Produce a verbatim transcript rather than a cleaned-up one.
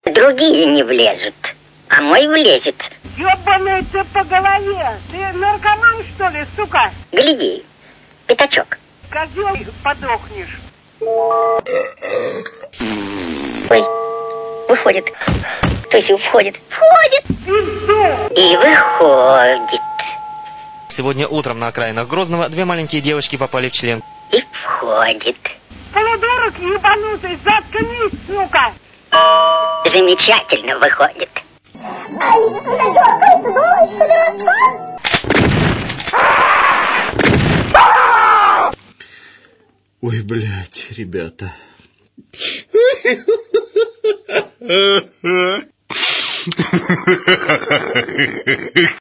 Другие не влезут, а мой влезет. Ёбаный ты по голове! Ты наркоман, что ли, сука? Гляди, пятачок. Козёл, подохнешь. Ой, выходит. То есть входит. Входит. Пизду! И выходит. Сегодня утром на окраинах Грозного две маленькие девочки попали в член. И входит. Полудурок ебанутый, заткнись, сука! Замечательно выходит. Ой, блядь, ребята.